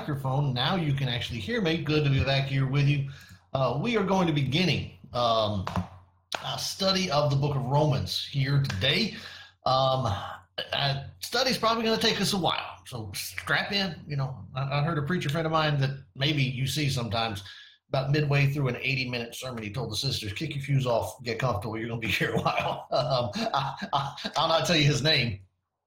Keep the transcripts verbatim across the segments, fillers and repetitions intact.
microphone. Now you can actually hear me. Good to be back here with you. Uh, we are going to be beginning um, a study of the book of Romans here today. Um, uh, study's probably going to take us a while, so strap in. You know, I, I heard a preacher friend of mine that maybe you see sometimes about midway through an eighty minute sermon, he told the sisters, kick your fuse off, get comfortable, you're going to be here a while. Um, I, I, I'll not tell you his name,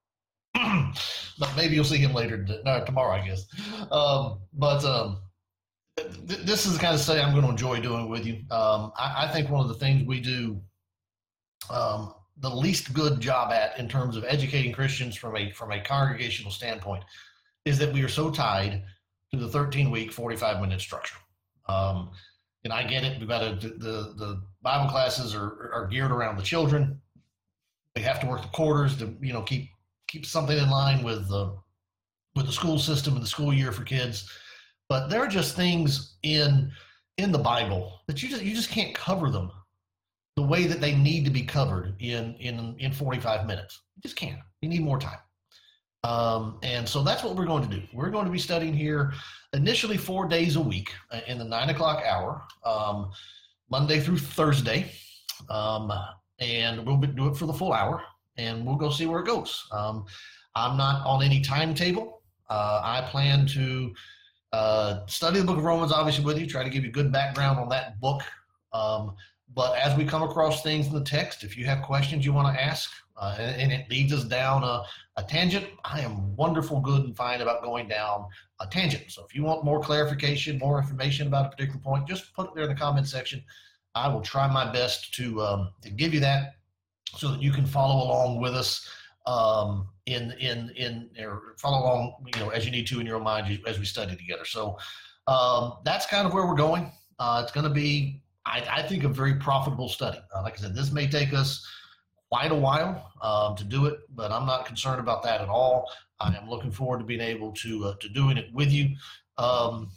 but maybe you'll see him later, no, tomorrow, I guess. Um, but um, th- this is the kind of study I'm going to enjoy doing with you. Um, I, I think one of the things we do um, the least good job at in terms of educating Christians from a from a congregational standpoint is that we are so tied to the thirteen week, forty-five minute structure. Um, and I get it. We've got to, the, the Bible classes are, are geared around the children. We have to work the quarters to, you know, keep, keep something in line with the, with the school system and the school year for kids. But there are just things in, in the Bible that you just, you just can't cover them the way that they need to be covered in, in, in forty-five minutes. You just can't. You need more time. Um, and so that's what we're going to do. We're going to be studying here initially four days a week in the nine o'clock hour, um, Monday through Thursday. Um, and we'll do it for the full hour and we'll go see where it goes. Um, I'm not on any timetable. Uh, I plan to uh, study the book of Romans, obviously, with you, try to give you good background on that book. Um, but as we come across things in the text, if you have questions you want to ask, uh, and, and it leads us down a, a tangent, I am wonderful, good, and fine about going down a tangent. So if you want more clarification, more information about a particular point, just put it there in the comment section. I will try my best to um, to give you that so that you can follow along with us um, in in in or follow along, you know, as you need to in your own mind as we study together. So um, that's kind of where we're going. Uh, it's going to be, I, I think, a very profitable study. Uh, like I said, this may take us quite a while um, to do it, but I'm not concerned about that at all. I am looking forward to being able to uh, to doing it with you. Um,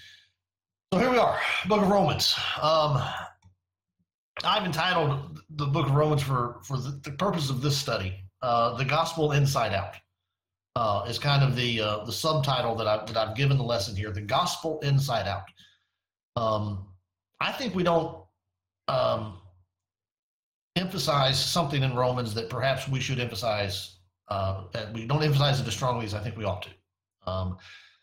so here we are, Book of Romans. Um, I've entitled the Book of Romans for for the, the purpose of this study, uh, "The Gospel Inside Out." Uh, is kind of the uh, the subtitle that I that I've given the lesson here. The Gospel Inside Out. Um, I think we don't um, emphasize something in Romans that perhaps we should emphasize. Uh, that we don't emphasize it as strongly as I think we ought to. Um,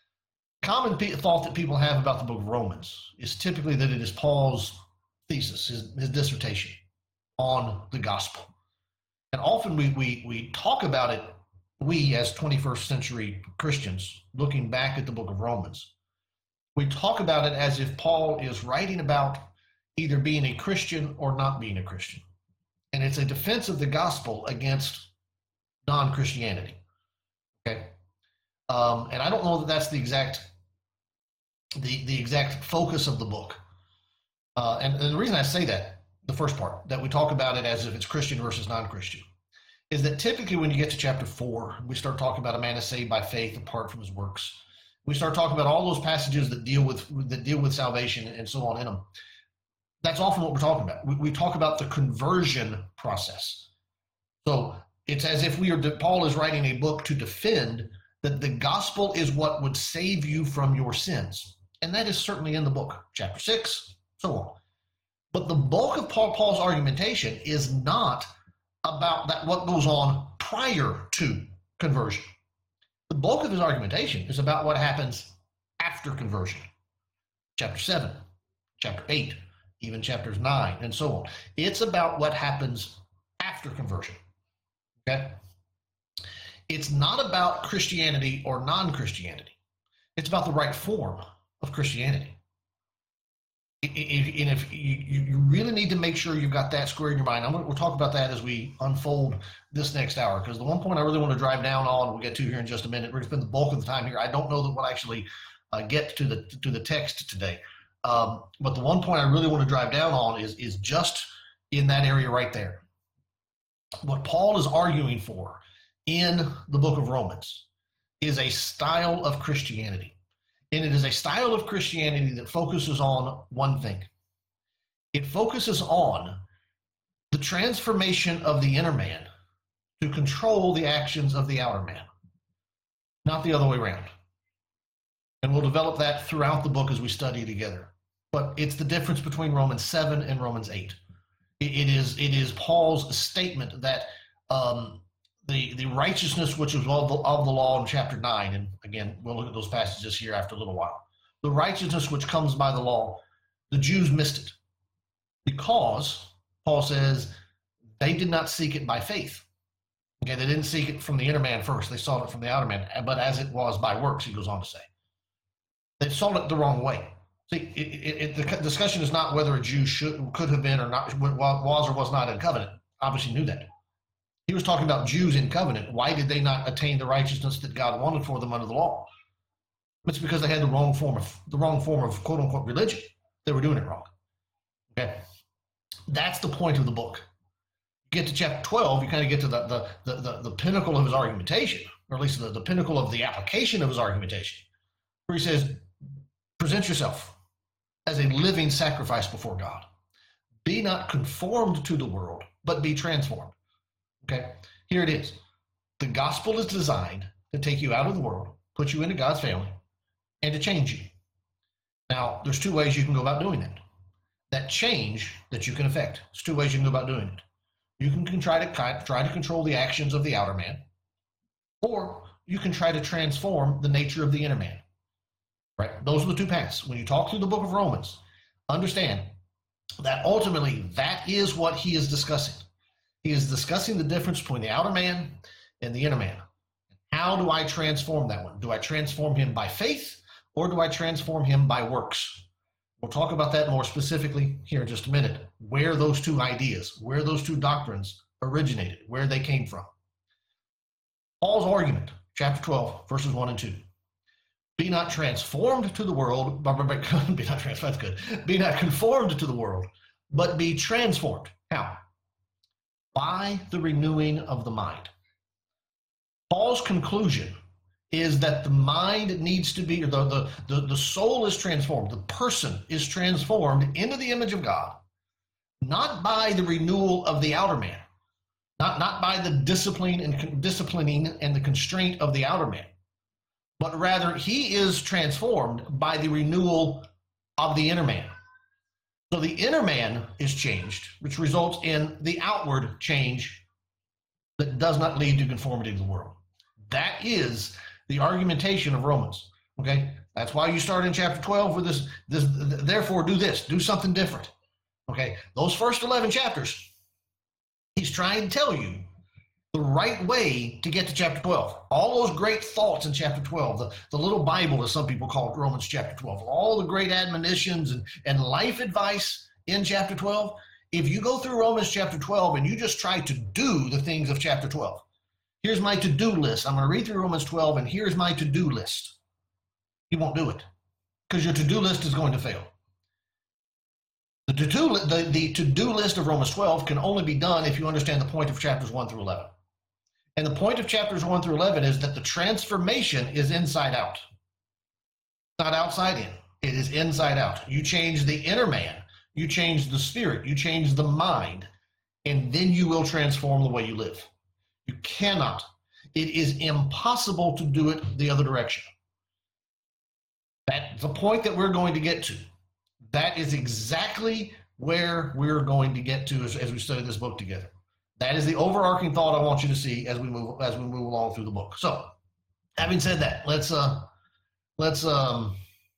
common pe- thought that people have about the book of Romans is typically that it is Paul's thesis, his, his dissertation on the gospel. And often we, we, we talk about it, we as twenty-first century Christians, looking back at the book of Romans, we talk about it as if Paul is writing about either being a Christian or not being a Christian. And it's a defense of the gospel against non-Christianity. Okay. Um, and I don't know that that's the exact, the, the exact focus of the book. Uh, and, and the reason I say that, the first part, that we talk about it as if it's Christian versus non-Christian, is that typically when you get to chapter four, we start talking about a man is saved by faith apart from his works. We start talking about all those passages that deal with that deal with salvation and so on in them. That's often what we're talking about. We, we talk about the conversion process. So it's as if we are, Paul is writing a book to defend that the gospel is what would save you from your sins. And that is certainly in the book, chapter six, so on. But the bulk of Paul, Paul's argumentation is not about that what goes on prior to conversion. The bulk of his argumentation is about what happens after conversion. Chapter seven, chapter eight, even chapters nine, and so on. It's about what happens after conversion. Okay? It's not about Christianity or non-Christianity. It's about the right form of Christianity. And if you really need to make sure you've got that square in your mind, I'm going to, we'll talk about that as we unfold this next hour, because the one point I really want to drive down on, we'll get to here in just a minute, we're going to spend the bulk of the time here. I don't know that we'll actually uh, get to the to the text today. Um, but the one point I really want to drive down on is, is just in that area right there. What Paul is arguing for in the book of Romans is a style of Christianity. And it is a style of Christianity that focuses on one thing. It focuses on the transformation of the inner man to control the actions of the outer man, not the other way around. And we'll develop that throughout the book as we study together. But it's the difference between Romans seven and Romans eight. It is, it is Paul's statement that um, the, the righteousness which is of the, of the law in chapter nine, and again, we'll look at those passages here after a little while. The righteousness which comes by the law, the Jews missed it because Paul says they did not seek it by faith. Okay, they didn't seek it from the inner man first. They sought it from the outer man, but as it was by works, he goes on to say. They sought it the wrong way. See, it, it, it, the discussion is not whether a Jew should, could have been or not, was or was not in covenant. Obviously knew that. He was talking about Jews in covenant. Why did they not attain the righteousness that God wanted for them under the law? It's because they had the wrong form of the wrong form of quote unquote religion. They were doing it wrong. Okay, that's the point of the book. You get to chapter twelve, you kind of get to the the the, the, the pinnacle of his argumentation, or at least the, the pinnacle of the application of his argumentation, where he says, present yourself as a living sacrifice before God. Be not conformed to the world, but be transformed. Okay, here it is. The gospel is designed to take you out of the world, put you into God's family, and to change you. Now, there's two ways you can go about doing that. That change that you can affect. There's two ways you can go about doing it. You can try to try to control the actions of the outer man, or you can try to transform the nature of the inner man. Right? Those are the two paths. When you talk through the book of Romans, understand that ultimately that is what he is discussing. He is discussing the difference between the outer man and the inner man. How do I transform that one? Do I transform him by faith, or do I transform him by works? We'll talk about that more specifically here in just a minute, where those two ideas, where those two doctrines originated, where they came from. Paul's argument, chapter twelve, verses one and two. Be not transformed to the world, be not transformed, that's good. Be not conformed to the world, but be transformed. How? By the renewing of the mind. Paul's conclusion is that the mind needs to be, or the, the, the, the soul is transformed, the person is transformed into the image of God, not by the renewal of the outer man, not, not by the discipline and disciplining and the constraint of the outer man, but rather he is transformed by the renewal of the inner man. So the inner man is changed, which results in the outward change that does not lead to conformity to the world. That is the argumentation of Romans. Okay, that's why you start in chapter twelve with this. This, therefore, do this, do something different. Okay, those first eleven chapters, he's trying to tell you the right way to get to chapter twelve. All those great thoughts in chapter twelve, the, the little Bible, as some people call it, Romans chapter twelve, all the great admonitions and, and life advice in chapter twelve. If you go through Romans chapter twelve and you just try to do the things of chapter twelve, here's my to-do list. I'm going to read through Romans twelve, and here's my to-do list. You won't do it because your to-do list is going to fail. The to-do, the, the to-do list of Romans twelve can only be done if you understand the point of chapters one through eleven. And the point of chapters one through eleven is that the transformation is inside out. Not outside in. It is inside out. You change the inner man. You change the spirit. You change the mind. And then you will transform the way you live. You cannot. It is impossible to do it the other direction. That's the point that we're going to get to. That is exactly where we're going to get to as, as we study this book together. That is the overarching thought I want you to see as we move as we move along through the book. So, having said that, let's uh let's um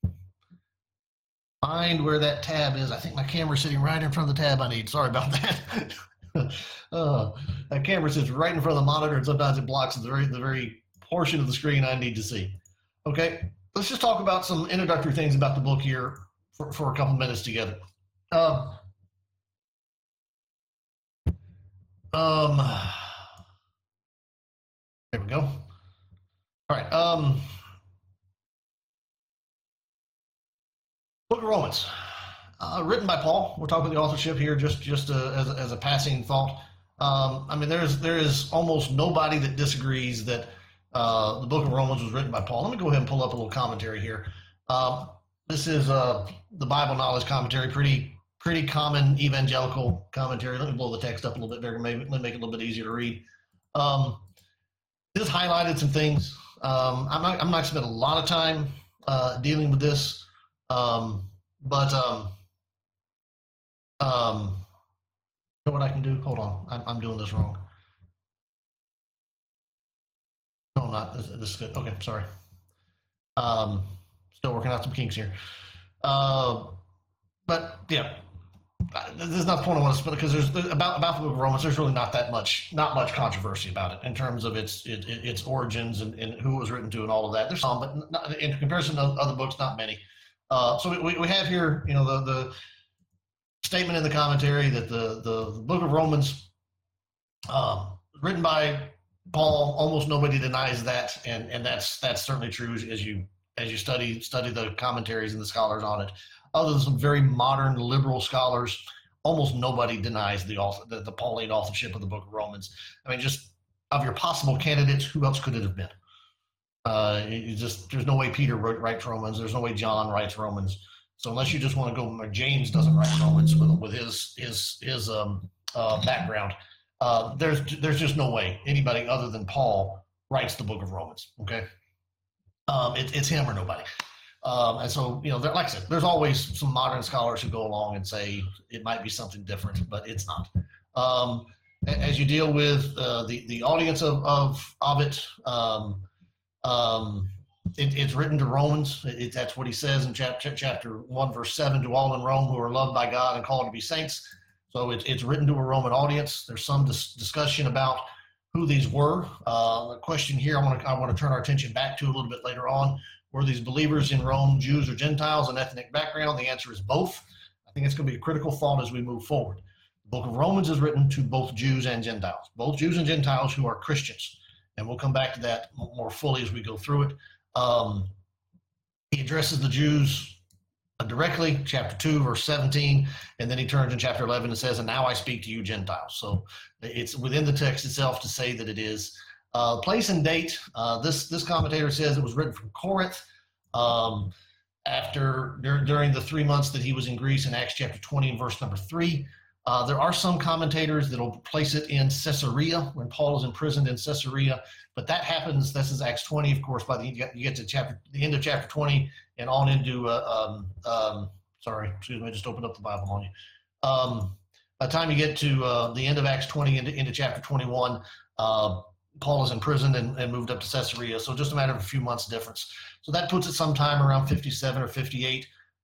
find where that tab is. I think my camera's sitting right in front of the tab I need. Sorry about that. uh, that camera sits right in front of the monitor, and sometimes it blocks the very the very portion of the screen I need to see. Okay, let's just talk about some introductory things about the book here for, for a couple minutes together. Uh, Um, there we go. All right. Um, Book of Romans, uh, written by Paul. We're talking about the authorship here, just just uh, as a, as a passing thought. Um, I mean, there is there is almost nobody that disagrees that uh, the Book of Romans was written by Paul. Let me go ahead and pull up a little commentary here. Um, this is uh, the Bible Knowledge Commentary, pretty. Pretty common evangelical commentary. Let me blow the text up a little bit bigger, maybe let me make it a little bit easier to read. Um, this highlighted some things. Um, I'm not, I'm not going to spend a lot of time uh, dealing with this. Um, but um, um, you know what I can do? Hold on, I'm, I'm doing this wrong. No, I'm not. This, this is good. Okay, sorry. Um, still working out some kinks here. Uh, but yeah, there's not the point I want to spend because there's about about the book of Romans. There's really not that much, not much controversy about it in terms of its it, its origins and, and who it was written to and all of that. There's some, but not, in comparison to other books, not many. Uh, so we, we have here, you know, the the statement in the commentary that the the, the book of Romans, um, written by Paul. Almost nobody denies that, and and that's that's certainly true as you as you study study the commentaries and the scholars on it. Other than some very modern liberal scholars, almost nobody denies the, author, the the Pauline authorship of the book of Romans. I mean, just of your possible candidates, who else could it have been? Uh, you just there's no way Peter wrote, writes Romans. There's no way John writes Romans. So unless you just want to go, James doesn't write Romans with with his his his um, uh, background. Uh, there's there's just no way anybody other than Paul writes the book of Romans. Okay, um, it, it's him or nobody. Um, and so, you know, there, like I said, there's always some modern scholars who go along and say it might be something different, but it's not. Um, as you deal with uh, the the audience of of, of it, um, um, it, it's written to Romans. It, that's what he says in chapter chapter one, verse seven: "To all in Rome who are loved by God and called to be saints." So it, it's written to a Roman audience. There's some dis- discussion about who these were. Uh, the question here I want to I want to turn our attention back to a little bit later on. Were these believers in Rome Jews or Gentiles, an ethnic background? The answer is both. I think it's going to be a critical thought as we move forward. The book of Romans is written to both Jews and Gentiles, both Jews and Gentiles who are Christians. And we'll come back to that more fully as we go through it. Um, he addresses the Jews directly, chapter two, verse seventeen, and then he turns in chapter eleven and says, "And now I speak to you Gentiles." So it's within the text itself to say that it is. Uh, place and date, uh, this this commentator says it was written from Corinth um, after dur- during the three months that he was in Greece in Acts chapter twenty and verse number three. Uh, there are some commentators that will place it in Caesarea when Paul is imprisoned in Caesarea, but that happens, this is Acts twenty, of course, by the you get, you get to chapter the end of chapter twenty and on into, uh, um, um, sorry, excuse me, I just opened up the Bible on you. Um, by the time you get to uh, the end of Acts twenty into, into chapter twenty-one, uh, Paul is in prison and, and moved up to Caesarea, so just a matter of a few months difference. So that puts it sometime around fifty-seven or fifty-eight.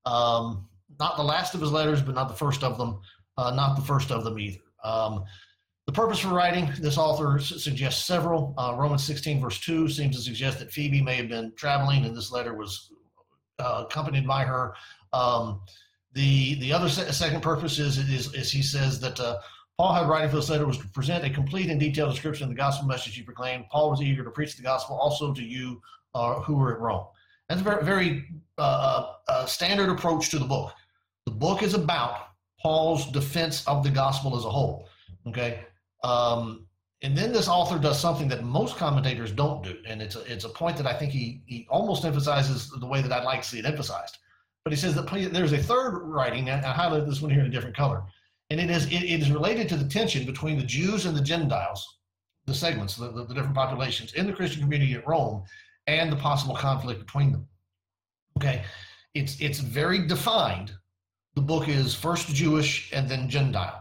Um, not the last of his letters, but not the first of them. Uh, not the first of them either. Um, the purpose for writing, this author su- suggests several. Uh, Romans sixteen verse two seems to suggest that Phoebe may have been traveling, and this letter was uh, accompanied by her. Um, the the other se- second purpose is, is, is he says that uh, Paul had writing for this letter was to present a complete and detailed description of the gospel message he proclaimed. Paul was eager to preach the gospel also to you uh, who were at Rome. That's a very, very uh, uh, standard approach to the book. The book is about Paul's defense of the gospel as a whole. Okay, um, and then this author does something that most commentators don't do, and it's a, it's a point that I think he he almost emphasizes the way that I'd like to see it emphasized. But he says that there's a third writing, and I highlighted this one here in a different color. And it is it, it is related to the tension between the Jews and the Gentiles, the segments, the, the, the different populations in the Christian community at Rome, and the possible conflict between them. Okay, it's it's very defined. The book is first Jewish and then Gentile,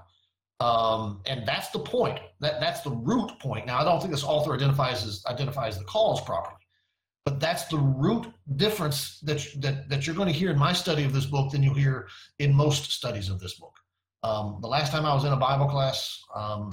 um, and that's the point. That that's the root point. Now, I don't think this author identifies as, identifies the cause properly, but that's the root difference that that that you're going to hear in my study of this book than you'll hear in most studies of this book. Um, the last time I was in a Bible class um,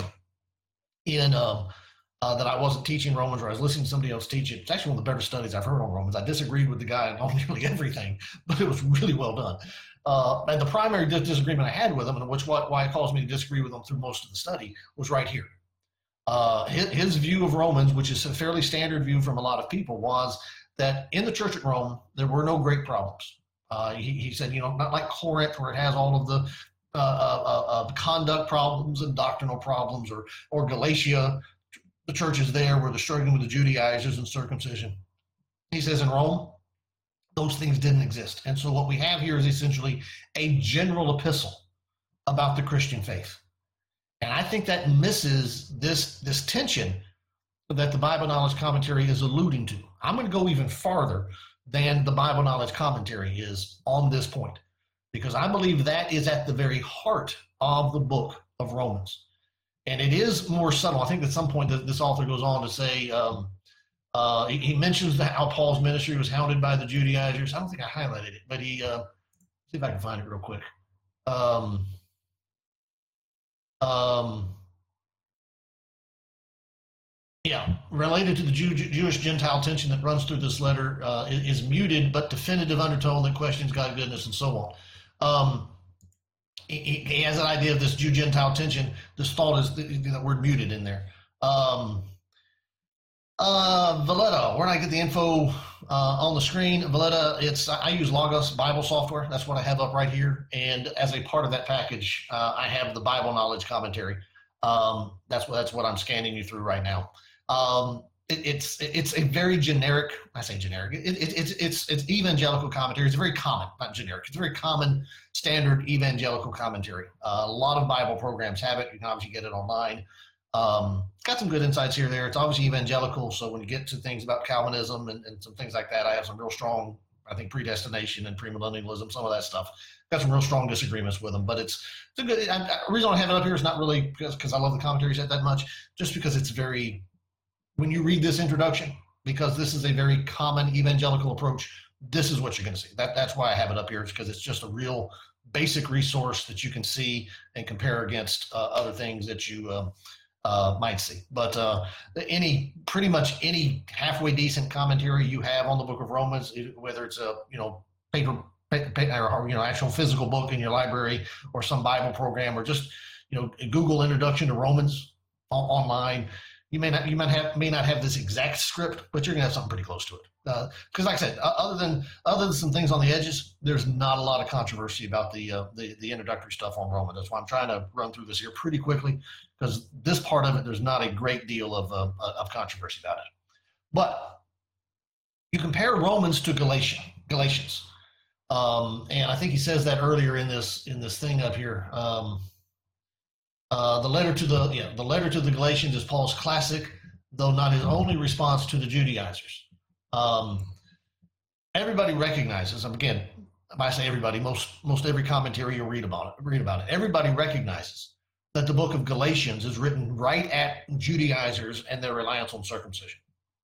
in uh, uh, that I wasn't teaching Romans, or I was listening to somebody else teach it. It's actually one of the better studies I've heard on Romans. I disagreed with the guy on nearly everything, but it was really well done. Uh, and the primary disagreement I had with him, and which why, why it caused me to disagree with him through most of the study, was right here. Uh, his, his view of Romans, which is a fairly standard view from a lot of people, was that in the church at Rome, there were no great problems. Uh, he, he said, you know, not like Corinth, where it has all of the Uh, uh, uh, conduct problems and doctrinal problems, or or Galatia, the churches there where they're struggling with the Judaizers and circumcision. He says in Rome, those things didn't exist. And so what we have here is essentially a general epistle about the Christian faith. And I think that misses this, this tension that the Bible Knowledge Commentary is alluding to. I'm going to go even farther than the Bible Knowledge Commentary is on this point, because I believe that is at the very heart of the book of Romans. And it is more subtle. I think at some point that this author goes on to say, um, uh, he, he mentions how Paul's ministry was hounded by the Judaizers. I don't think I highlighted it, but he, uh, see if I can find it real quick. Um, um, yeah, related to the Jew, Jewish-Gentile tension that runs through this letter uh, is, is muted, but definitive undertone that questions God's goodness and so on. Um, he, he has an idea of this Jew-Gentile tension. This thought is the, the word muted in there. Um, uh, Valletta, where did I get the info uh, on the screen? Valletta, it's I use Logos Bible software. That's what I have up right here. And as a part of that package, uh, I have the Bible Knowledge Commentary. Um, that's what that's what I'm scanning you through right now. Um, it, it's it's a very generic. I say generic. It, it, it's it's it's evangelical commentary. It's very common, not generic. It's a very common, standard evangelical commentary. Uh, a lot of Bible programs have it. You can obviously get it online. Um, it's got some good insights here. There, it's obviously evangelical. So when you get to things about Calvinism and, and some things like that, I have some real strong, I think, predestination and premillennialism, some of that stuff. Got some real strong disagreements with them, but it's, it's a good. I, I, the reason I have it up here is not really because because I love the commentaries that that much, just because it's very. When you read this introduction, because this is a very common evangelical approach, this is what you're going to see. That that's why I have it up here, is because it's just a real basic resource that you can see and compare against uh, other things that you um, uh, might see. But uh, any pretty much any halfway decent commentary you have on the Book of Romans, whether it's a you know paper. Or you know, actual physical book in your library, or some Bible program, or just you know, Google Introduction to Romans online. You may not, you might have, may not have this exact script, but you're gonna have something pretty close to it. Because, uh, like I said, other than other than some things on the edges, there's not a lot of controversy about the uh, the the introductory stuff on Romans. That's why I'm trying to run through this here pretty quickly, because this part of it, there's not a great deal of uh, of controversy about it. But you compare Romans to Galatians. Galatians. Um, and I think he says that earlier in this in this thing up here. Um, uh, the letter to the yeah the letter to the Galatians is Paul's classic, though not his only response to the Judaizers. Um, everybody recognizes. Again, if I say everybody, most most every commentary you'll read about it. Read about it. Everybody recognizes that the book of Galatians is written right at Judaizers and their reliance on circumcision.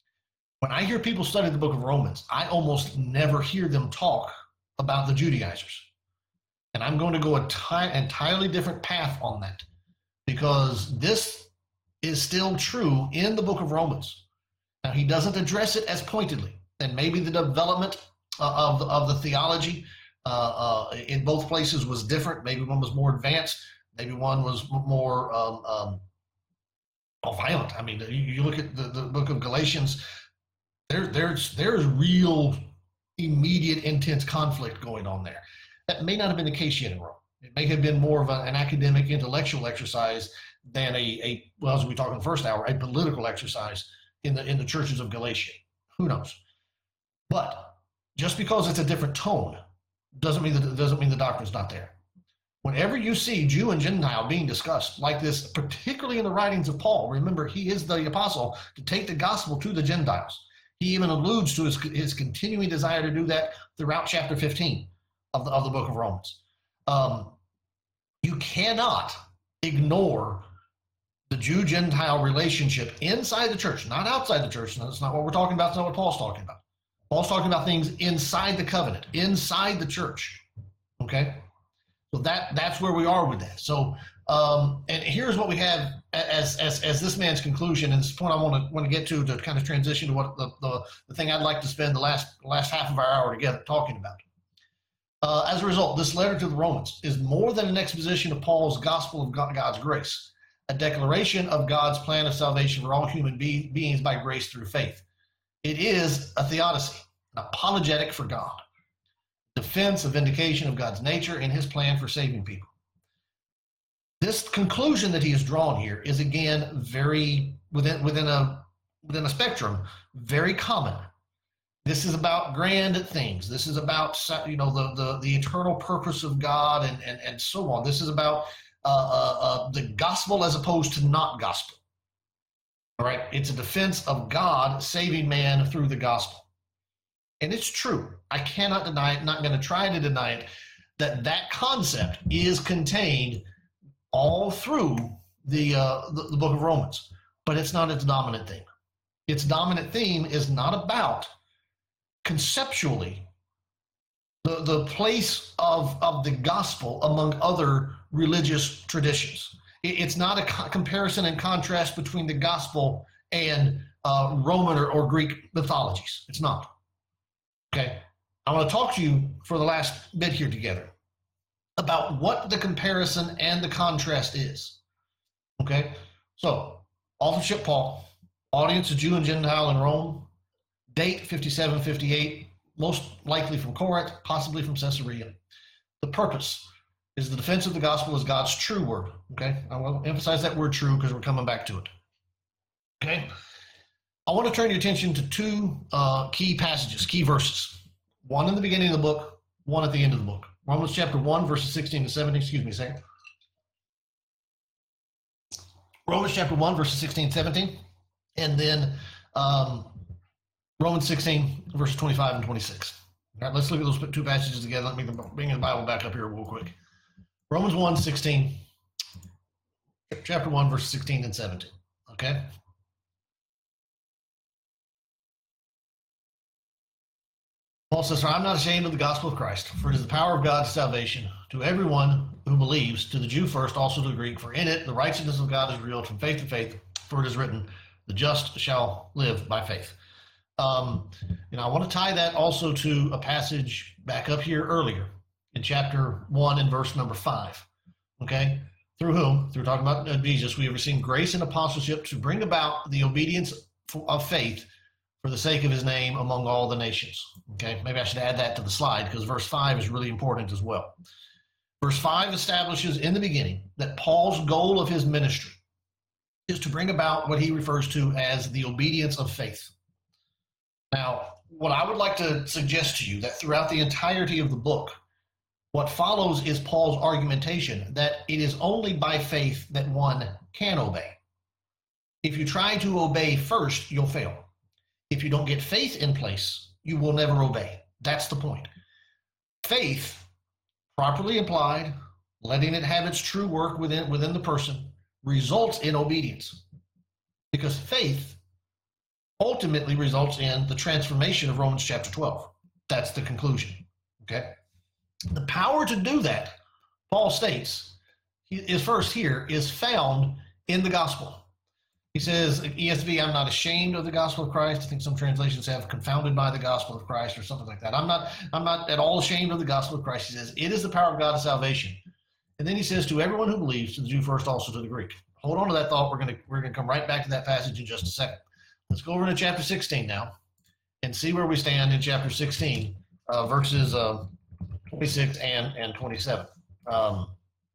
When I hear people study the book of Romans, I almost never hear them talk about the Judaizers. And I'm going to go a ty- entirely different path on that, because this is still true in the book of Romans. Now, he doesn't address it as pointedly, and maybe the development uh, of, the, of the theology uh, uh, in both places was different. Maybe one was more advanced. Maybe one was more um, um, oh, violent. I mean, you, you look at the, the book of Galatians, there, there's, there's real immediate, intense conflict going on there. That may not have been the case yet in Rome. It may have been more of a, an academic, intellectual exercise than a, a well, as we talked in the first hour, a political exercise in the in the churches of Galatia. Who knows? But just because it's a different tone doesn't mean that doesn't mean the doctrine's not there. Whenever you see Jew and Gentile being discussed like this, particularly in the writings of Paul, remember he is the apostle to take the gospel to the Gentiles. He even alludes to his, his continuing desire to do that throughout chapter fifteen of the, of the book of Romans. Um, you cannot ignore the Jew-Gentile relationship inside the church, not outside the church. That's not what we're talking about. That's not what Paul's talking about. Paul's talking about things inside the covenant, inside the church. Okay? So that that's where we are with that. So, um, and here's what we have as as as this man's conclusion, and this point I want to want to get to to kind of transition to what the, the the thing I'd like to spend the last last half of our hour together talking about. Uh, as a result, this letter to the Romans is more than an exposition of Paul's gospel of God, God's grace, a declaration of God's plan of salvation for all human be, beings by grace through faith. It is a theodicy, an apologetic for God, defense, a vindication of God's nature and his plan for saving people. This conclusion that he has drawn here is again very within within a within a spectrum, very common. This is about grand things. This is about you know the the, the eternal purpose of God and and and so on. This is about uh, uh, uh, the gospel as opposed to not gospel. All right, it's a defense of God saving man through the gospel. and it's true. I cannot deny it, not going to try to deny it, that that concept is contained all through the, uh, the, the book of Romans, but it's not its dominant theme. Its dominant theme is not about conceptually the, the place of, of the gospel among other religious traditions. It, it's not a co- comparison and contrast between the gospel and uh, Roman or, or Greek mythologies. It's not. Okay? I want to talk to you for the last bit here together about what the comparison and the contrast is. Okay? So, authorship Paul, audience of Jew and Gentile in Rome, date fifty-seven fifty-eight, most likely from Corinth, possibly from Caesarea. The purpose is the defense of the gospel as God's true word. Okay? I will emphasize that word true because we're coming back to it. Okay? I want to turn your attention to two uh, key passages, key verses. One in the beginning of the book, one at the end of the book. Romans chapter one, verses sixteen to seventeen. Excuse me a second. Romans chapter one, verses sixteen to seventeen. And then um, Romans sixteen, verses twenty-five and twenty-six. All right, let's look at those two passages together. Let me bring the Bible back up here real quick. Romans one, sixteen. Chapter one, verses sixteen and seventeen. Okay? Paul says, "For I am not ashamed of the gospel of Christ, for it is the power of God to salvation to everyone who believes, to the Jew first, also to the Greek. For in it the righteousness of God is revealed from faith to faith, for it is written, the just shall live by faith." Um, you know, I want to tie that also to a passage back up here earlier in chapter one and verse number five. Okay? Through whom, through talking about Jesus, we have received grace and apostleship to bring about the obedience of faith for the sake of his name among all the nations. Okay, maybe I should add that to the slide because verse five is really important as well. Verse five establishes in the beginning that Paul's goal of his ministry is to bring about what he refers to as the obedience of faith. Now, what I would like to suggest to you that throughout the entirety of the book, what follows is Paul's argumentation that it is only by faith that one can obey. If you try to obey first, you'll fail. If you don't get faith in place, you will never obey. That's the point. Faith, properly applied, letting it have its true work within, within the person, results in obedience. Because faith ultimately results in the transformation of Romans chapter twelve. That's the conclusion. Okay? The power to do that, Paul states, is first here, is found in the gospel. He says, E S V, "I'm not ashamed of the gospel of Christ." I think some translations have "confounded by the gospel of Christ" or something like that. I'm not, I'm not at all ashamed of the gospel of Christ. He says, it is the power of God to salvation. And then he says, to everyone who believes, to the Jew first, also to the Greek. Hold on to that thought. We're going to we're going to come right back to that passage in just a second. Let's go over to chapter sixteen now and see where we stand in chapter sixteen, uh, verses uh, twenty-six and, and twenty-seven. Um,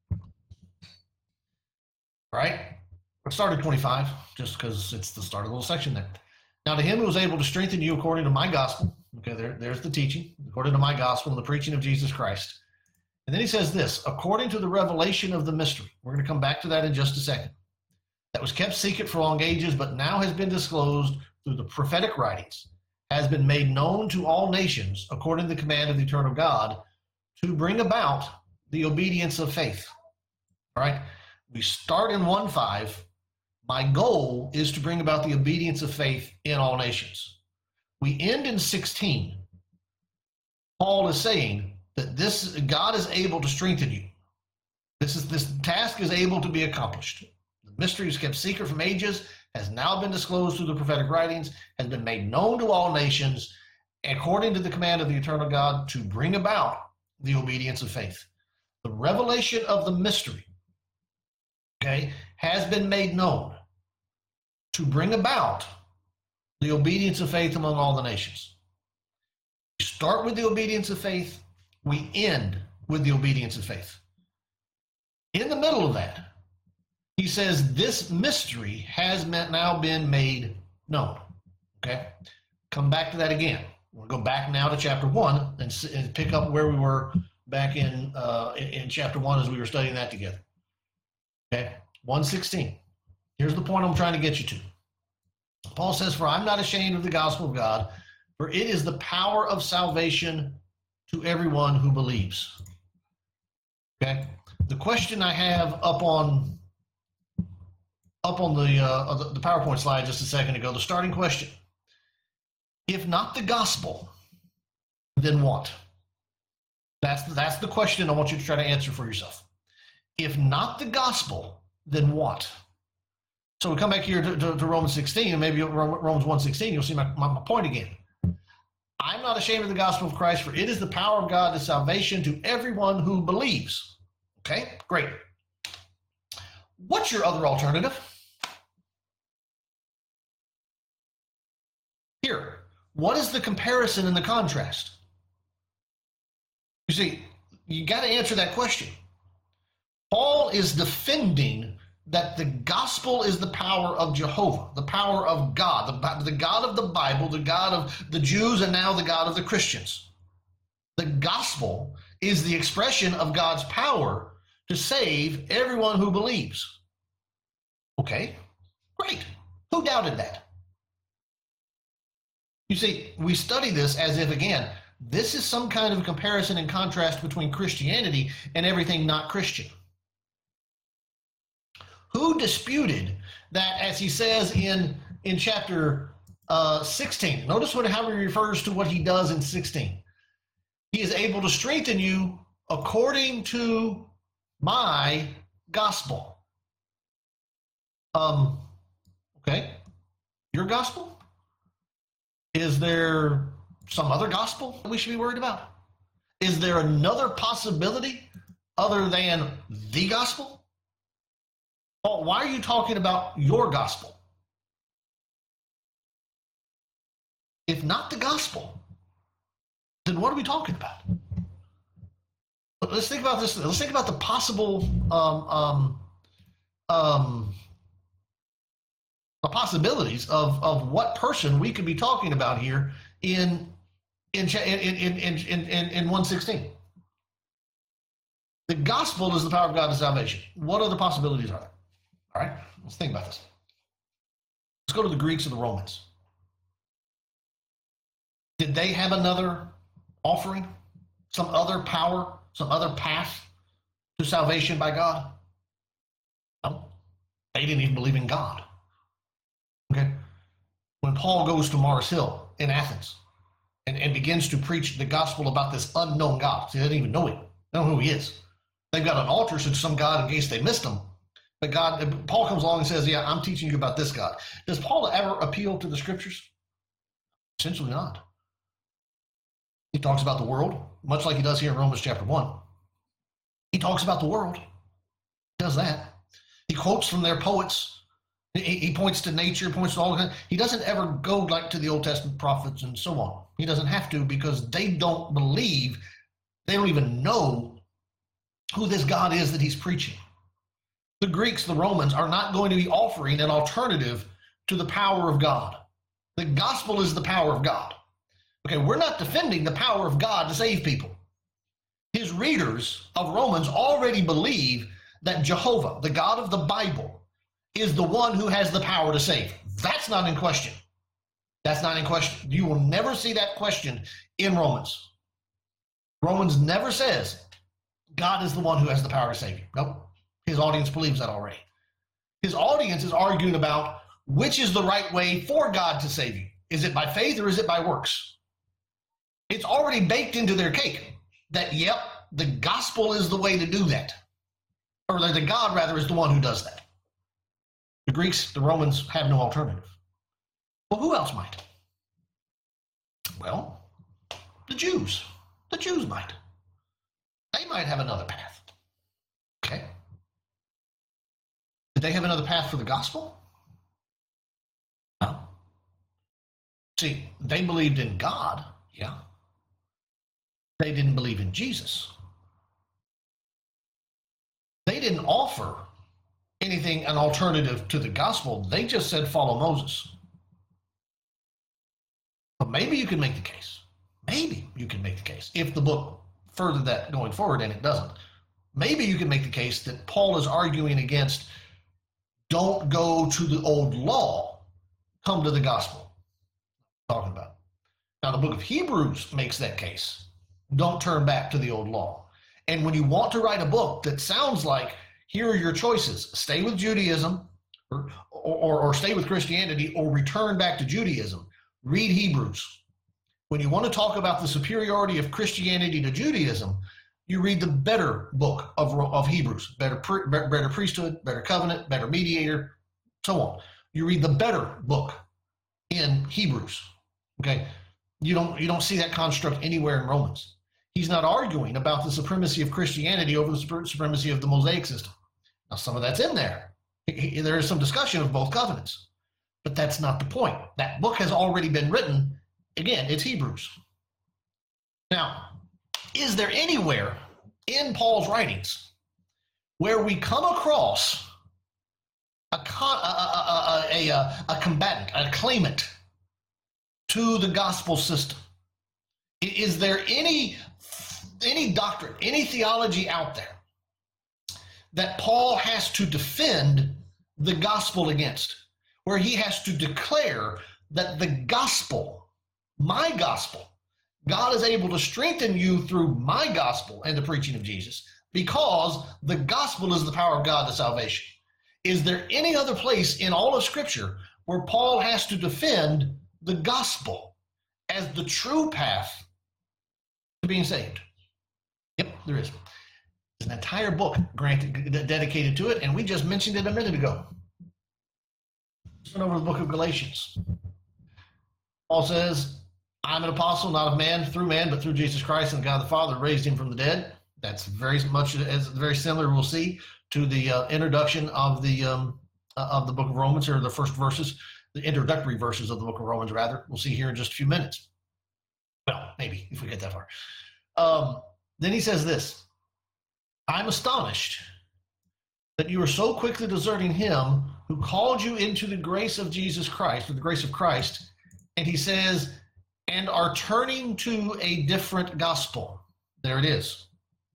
right? Let's start at twenty-five, just because it's the start of the little section there. "Now to him who was able to strengthen you according to my gospel," okay, there, there's the teaching, "according to my gospel and the preaching of Jesus Christ." And then he says this, "according to the revelation of the mystery." We're going to come back to that in just a second. "That was kept secret for long ages, but now has been disclosed through the prophetic writings, has been made known to all nations, according to the command of the eternal God, to bring about the obedience of faith." All right? We start in one five. My goal is to bring about the obedience of faith in all nations. We end in sixteen. Paul is saying that this God is able to strengthen you. This is this task is able to be accomplished. The mystery is kept secret from ages, has now been disclosed through the prophetic writings, has been made known to all nations, according to the command of the eternal God, to bring about the obedience of faith. The revelation of the mystery, okay, has been made known to bring about the obedience of faith among all the nations. We start with the obedience of faith. We end with the obedience of faith. In the middle of that, he says this mystery has now been made known. Okay? Come back to that again. We'll go back now to chapter one and, and pick up where we were back in, uh, in, in chapter one as we were studying that together. Okay? one sixteen. Here's the point I'm trying to get you to. Paul says, "For I'm not ashamed of the gospel of God, for it is the power of salvation to everyone who believes. Okay? The question I have up on up on the, uh, the PowerPoint slide just a second ago, the starting question. If not the gospel, then what? That's, that's the question I want you to try to answer for yourself. If not the gospel, then what? So we come back here to, to, to Romans sixteen, and maybe Romans one sixteen, you'll see my, my, my point again. I'm not ashamed of the gospel of Christ, for it is the power of God to salvation to everyone who believes. Okay, great. What's your other alternative? Here, what is the comparison and the contrast? You see, you got to answer that question. Paul is defending that the gospel is the power of Jehovah, the power of God, the, the God of the Bible, the God of the Jews, and now the God of the Christians. The gospel is the expression of God's power to save everyone who believes. Okay, great. Who doubted that? You see, we study this as if, again, this is some kind of comparison and contrast between Christianity and everything not Christian. Who disputed that, as he says in, in chapter uh, sixteen? Notice what, how he refers to what he does in sixteen. He is able to strengthen you according to my gospel. Um, okay, your gospel? Is there some other gospel that we should be worried about? Is there another possibility other than the gospel? Paul, why are you talking about your gospel? If not the gospel, then what are we talking about? Let's think about this. Let's think about the possible um, um, um, the possibilities of, of what person we could be talking about here in in in in in in, in, in one sixteen. The gospel is the power of God to salvation. What other possibilities are there? All right, let's think about this. Let's go to the Greeks and the Romans. Did they have another offering, some other power, some other path to salvation by God? No, they didn't even believe in God. Okay, when Paul goes to Mars Hill in Athens and, and begins to preach the gospel about this unknown God, see, they didn't even know him. They don't know who he is. They've got an altar to some God in case they missed him. But God, Paul comes along and says, yeah, I'm teaching you about this God. Does Paul ever appeal to the scriptures? Essentially not. He talks about the world, much like he does here in Romans chapter one. He talks about the world. He does that. He quotes from their poets. He, he points to nature, points to all of that. He doesn't ever go like to the Old Testament prophets and so on. He doesn't have to, because they don't believe, they don't even know who this God is that he's preaching. The Greeks, the Romans, are not going to be offering an alternative to the power of God. The gospel is the power of God. Okay, we're not defending the power of God to save people. His readers of Romans already believe that Jehovah, the God of the Bible, is the one who has the power to save. That's not in question. That's not in question. You will never see that question in Romans. Romans never says God is the one who has the power to save you. Nope. His audience believes that already. His audience is arguing about which is the right way for God to save you. Is it by faith or is it by works? It's already baked into their cake that, yep, the gospel is the way to do that. Or that the God, rather, is the one who does that. The Greeks, the Romans have no alternative. Well, who else might? Well, the Jews. The Jews might. They might have another path. Okay. Did they have another path for the gospel? No. See, they believed in God, yeah. They didn't believe in Jesus. They didn't offer anything, an alternative to the gospel. They just said, follow Moses. But maybe you can make the case. Maybe you can make the case, if the book furthered that going forward, and it doesn't. Maybe you can make the case that Paul is arguing against, don't go to the old law, come to the gospel. Talking about. Now, the book of Hebrews makes that case. Don't turn back to the old law. And when you want to write a book that sounds like, here are your choices, stay with Judaism or, or, or stay with Christianity or return back to Judaism, read Hebrews. When you want to talk about the superiority of Christianity to Judaism, you read the better book of, of Hebrews, better, better priesthood, better covenant, better mediator, so on. You read the better book in Hebrews, okay? You don't, you don't see that construct anywhere in Romans. He's not arguing about the supremacy of Christianity over the supremacy of the Mosaic system. Now, some of that's in there. There is some discussion of both covenants, but that's not the point. That book has already been written. Again, it's Hebrews. Now, is there anywhere in Paul's writings where we come across a, con, a, a, a, a, a combatant, a claimant to the gospel system? Is there any, any doctrine, any theology out there that Paul has to defend the gospel against, where he has to declare that the gospel, my gospel, God is able to strengthen you through my gospel and the preaching of Jesus because the gospel is the power of God to salvation? Is there any other place in all of Scripture where Paul has to defend the gospel as the true path to being saved? Yep, there is. There's an entire book granted, dedicated to it, and we just mentioned it a minute ago. Let's turn over to the book of Galatians. Paul says, I'm an apostle, not of man, through man, but through Jesus Christ and God the Father raised him from the dead. That's very much as very similar, we'll see, to the uh, introduction of the um, uh, of the book of Romans, or the first verses, the introductory verses of the book of Romans, rather. We'll see here in just a few minutes. Well, maybe if we get that far. Um, then he says this, I'm astonished that you are so quickly deserting him who called you into the grace of Jesus Christ, or the grace of Christ. And he says, and are turning to a different gospel. There it is.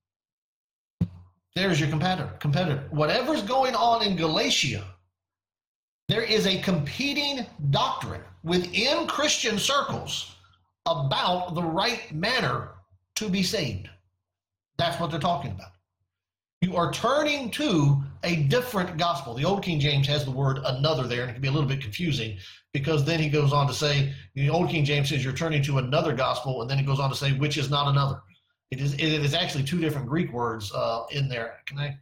There's your competitor. competitor. Whatever's going on in Galatia, there is a competing doctrine within Christian circles about the right manner to be saved. That's what they're talking about. You are turning to a different gospel. The Old King James has the word another there, and it can be a little bit confusing because then he goes on to say, the Old King James says you're turning to another gospel, and then he goes on to say, which is not another. It is, it is actually two different Greek words uh, in there. Can I, can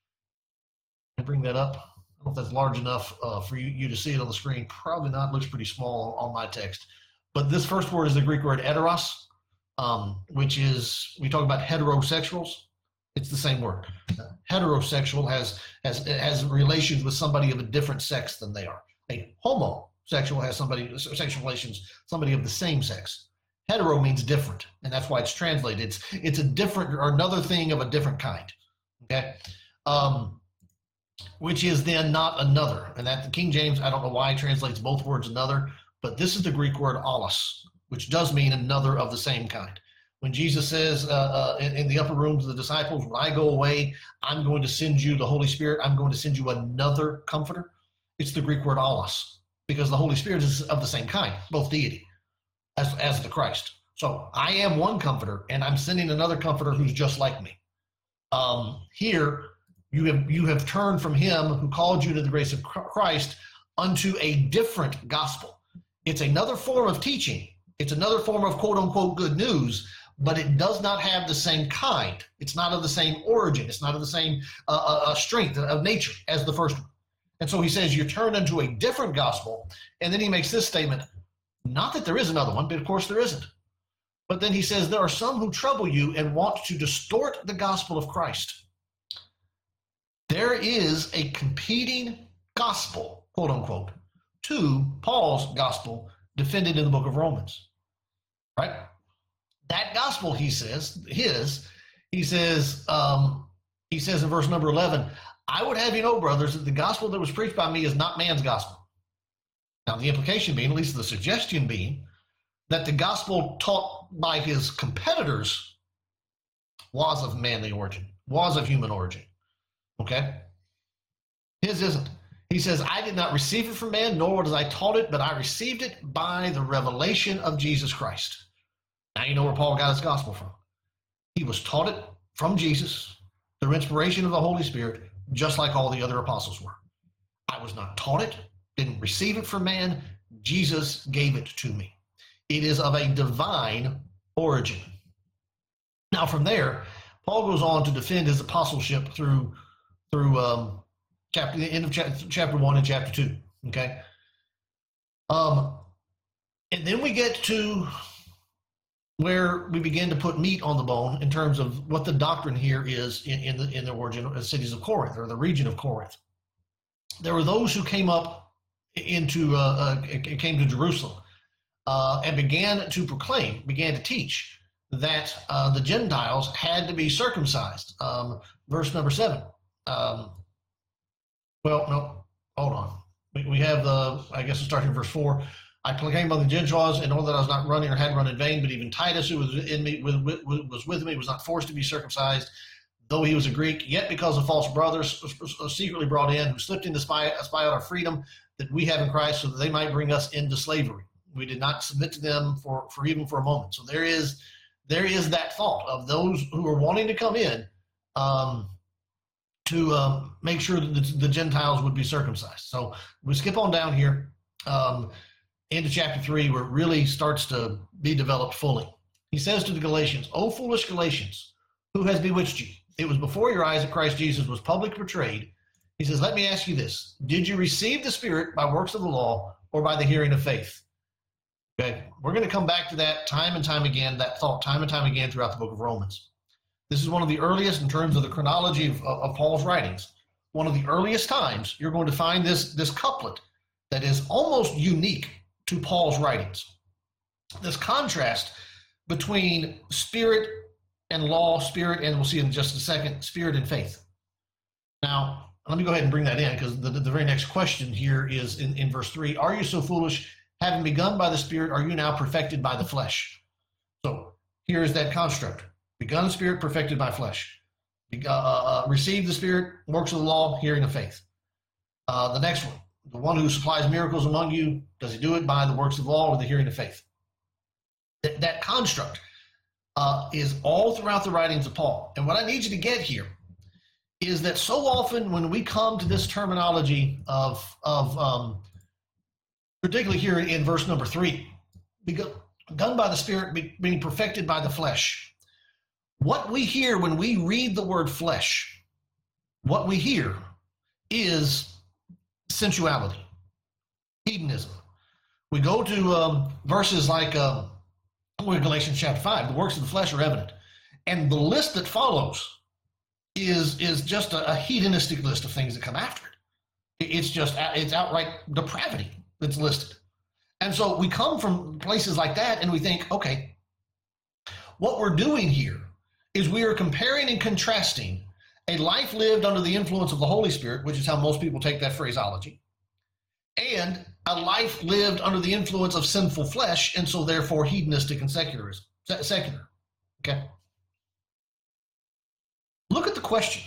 I bring that up? I don't know if that's large enough uh, for you, you to see it on the screen. Probably not. It looks pretty small on my text. But this first word is the Greek word heteros, um, which is, we talk about heterosexuals. It's the same word. Heterosexual has, has, has relations with somebody of a different sex than they are. A homosexual has somebody, sexual relations, somebody of the same sex. Hetero means different, and that's why it's translated. It's, it's a different, or another thing of a different kind, okay? Um, which is then not another. And that the King James, I don't know why it translates both words another, but this is the Greek word allos, which does mean another of the same kind. When Jesus says uh, uh, in, in the upper room to the disciples, when I go away, I'm going to send you the Holy Spirit. I'm going to send you another comforter. It's the Greek word allos, because the Holy Spirit is of the same kind, both deity, as, as the Christ. So I am one comforter, and I'm sending another comforter who's just like me. Um, here, you have, you have turned from him who called you to the grace of Christ unto a different gospel. It's another form of teaching. It's another form of quote-unquote good news, but it does not have the same kind. It's not of the same origin. It's not of the same uh, uh, strength of nature as the first one. And so he says, you're turned into a different gospel. And then he makes this statement, not that there is another one, but of course there isn't. But then he says, there are some who trouble you and want to distort the gospel of Christ. There is a competing gospel, quote unquote, to Paul's gospel defended in the book of Romans, right? That gospel, he says, his, he says, um, he says in verse number eleven, I would have you know, brothers, that the gospel that was preached by me is not man's gospel. Now, the implication being, at least the suggestion being, that the gospel taught by his competitors was of manly origin, was of human origin, okay? His isn't. He says, I did not receive it from man, nor was I taught it, but I received it by the revelation of Jesus Christ. Now you know where Paul got his gospel from. He was taught it from Jesus through inspiration of the Holy Spirit, just like all the other apostles were. I was not taught it, didn't receive it from man. Jesus gave it to me. It is of a divine origin. Now from there, Paul goes on to defend his apostleship through through um, chapter the end of chapter, chapter one and chapter two. Okay, um, and then we get to where we begin to put meat on the bone in terms of what the doctrine here is in, in the in the origin of cities of Corinth, or the region of Corinth. There were those who came up into uh, uh, came to Jerusalem uh, and began to proclaim, began to teach that uh, the Gentiles had to be circumcised. Um, verse number seven. Um, well, no, hold on. We, we have the, I guess it's starting in verse four. I proclaimed among the Gentiles, and know that I was not running or had run in vain, but even Titus, who was in me, with, with, was with me, was not forced to be circumcised, though he was a Greek, yet because of false brothers secretly brought in, who slipped in to spy, spy out our freedom that we have in Christ, so that they might bring us into slavery. We did not submit to them for, for even for a moment. So there is there is that thought of those who are wanting to come in um, to um, make sure that the, the Gentiles would be circumcised. So we skip on down here um, into chapter three, where it really starts to be developed fully. He says to the Galatians, O foolish Galatians, who has bewitched you? It was before your eyes that Christ Jesus was publicly portrayed. He says, let me ask you this. Did you receive the Spirit by works of the law or by the hearing of faith? Okay, we're going to come back to that time and time again, that thought time and time again throughout the book of Romans. This is one of the earliest in terms of the chronology of, of Paul's writings. One of the earliest times you're going to find this, this couplet that is almost unique to Paul's writings. This contrast between spirit and law, spirit, and we'll see in just a second, spirit and faith. Now, let me go ahead and bring that in, because the, the very next question here is in, in verse three. Are you so foolish? Having begun by the Spirit, are you now perfected by the flesh? So here is that construct. Begun Spirit, perfected by flesh. Uh, uh, receive the Spirit, works of the law, hearing of faith. Uh, the next one, the one who supplies miracles among you, does he do it by the works of the law or the hearing of faith? That, that construct uh, is all throughout the writings of Paul. And what I need you to get here is that so often when we come to this terminology of, of um, particularly here in verse number three, done by the Spirit, being perfected by the flesh. What we hear when we read the word flesh, what we hear is sensuality, hedonism. We go to um, verses like uh, Galatians chapter five, the works of the flesh are evident. And the list that follows is, is just a, a hedonistic list of things that come after it. It's just, it's outright depravity that's listed. And so we come from places like that and we think, okay, what we're doing here is we are comparing and contrasting a life lived under the influence of the Holy Spirit, which is how most people take that phraseology, and a life lived under the influence of sinful flesh, and so therefore hedonistic and secularism, secular. Okay? Look at the question.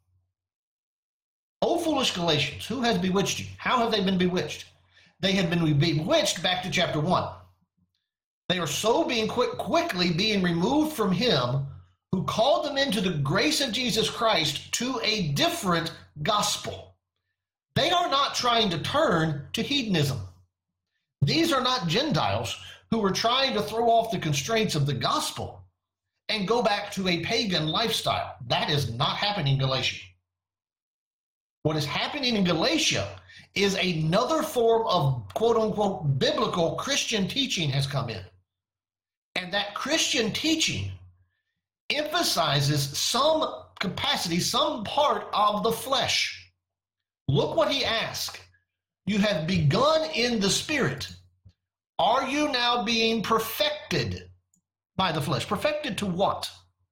O foolish Galatians, who has bewitched you? How have they been bewitched? They had been bewitched back to chapter one. They are so being quick, quickly being removed from him who called them into the grace of Jesus Christ to a different gospel. They are not trying to turn to hedonism. These are not Gentiles who are trying to throw off the constraints of the gospel and go back to a pagan lifestyle. That is not happening in Galatia. What is happening in Galatia is another form of quote-unquote biblical Christian teaching has come in. And that Christian teaching emphasizes some capacity, some part of the flesh. Look what he asked. You have begun in the Spirit. Are you now being perfected by the flesh? Perfected to what?